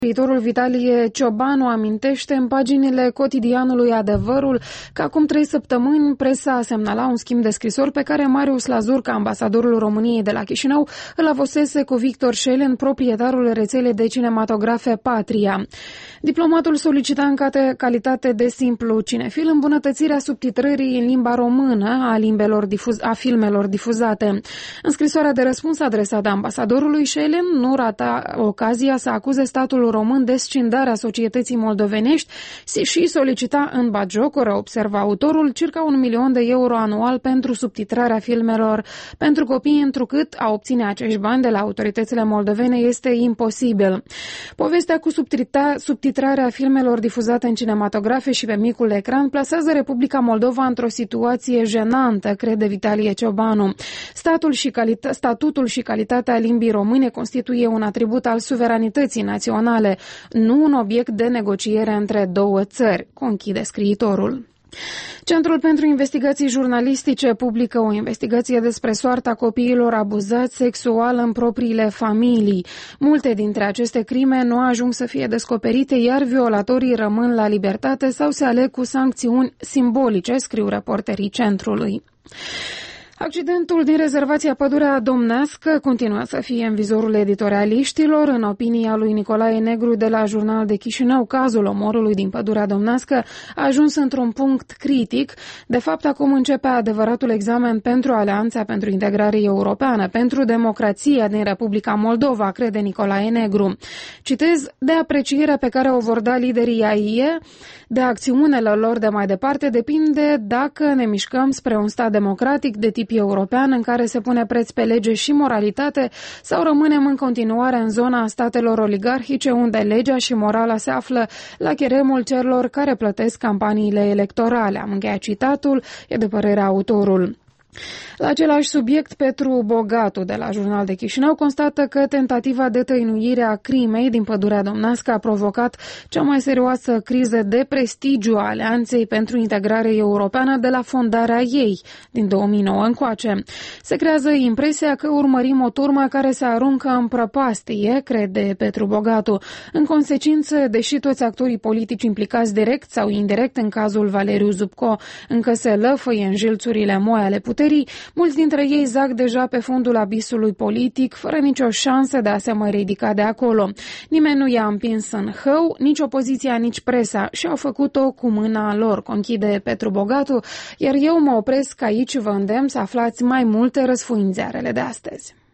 Scriitorul Vitalie Ciobanu amintește în paginile cotidianului Adevărul că acum 3 săptămâni presa semnala un schimb de scrisori pe care Marius Lazurca, ambasadorul României de la Chișinău, îl avusese cu Victor Schelen, proprietarul rețelei de cinematografe Patria. Diplomatul solicita în calitate de simplu cinefil îmbunătățirea subtitrării în limba română a filmelor difuzate. În scrisoarea de răspuns adresată ambasadorului, Schelen nu rata ocazia să acuze statul român de scindarea societății moldovenești și solicita în batjocură, observa autorul, circa 1 milion de euro anual pentru subtitrarea filmelor pentru copii, întrucât a obține acești bani de la autoritățile moldovene este imposibil. Povestea cu subtitrarea filmelor difuzate în cinematografe și pe micul ecran plasează Republica Moldova într-o situație jenantă, crede Vitalie Ciobanu. Statutul și calitatea limbii române constituie un atribut al suveranității naționale, nu un obiect de negociere între două țări, conchide scriitorul. Centrul pentru Investigații Jurnalistice publică o investigație despre soarta copiilor abuzați sexual în propriile familii. Multe dintre aceste crime nu ajung să fie descoperite, iar violatorii rămân la libertate sau se aleg cu sancțiuni simbolice, scriu reporterii centrului. Accidentul din rezervația Pădurea Domnească continuă să fie în vizorul editorialiștilor. În opinia lui Nicolae Negru de la Jurnal de Chișinău, cazul omorului din Pădurea Domnească a ajuns într-un punct critic. De fapt, acum începe adevăratul examen pentru Alianța pentru Integrare Europeană, pentru democrația din Republica Moldova, crede Nicolae Negru. Citez, de aprecierea pe care o vor da liderii AIE, de acțiunile lor de mai departe, depinde dacă ne mișcăm spre un stat democratic de tip european în care se pune preț pe lege și moralitate sau rămânem în continuare în zona statelor oligarhice unde legea și morala se află la cheremul celor care plătesc campaniile electorale. Am încheiat citatul, e de părerea autorul. La același subiect, Petru Bogatu de la Jurnal de Chișinău constată că tentativa de tăinuire a crimei din Pădurea Domnească a provocat cea mai serioasă criză de prestigiu a Alianței pentru Integrare Europeană de la fondarea ei din 2009 încoace. Se creează impresia că urmărim o turmă care se aruncă în prăpastie, crede Petru Bogatu. În consecință, deși toți actorii politici implicați direct sau indirect în cazul Valeriu Zubco încă se lăfăie în jilțurile moi ale puterii, mulți dintre ei zac deja pe fundul abisului politic, fără nicio șansă de a se mai ridica de acolo. Nimeni nu i-a împins în hău, nici opoziția, nici presa, și au făcut-o cu mâna lor, conchide Petru Bogatu, iar eu mă opresc aici, vă îndemn să aflați mai multe răsfoințe de astăzi.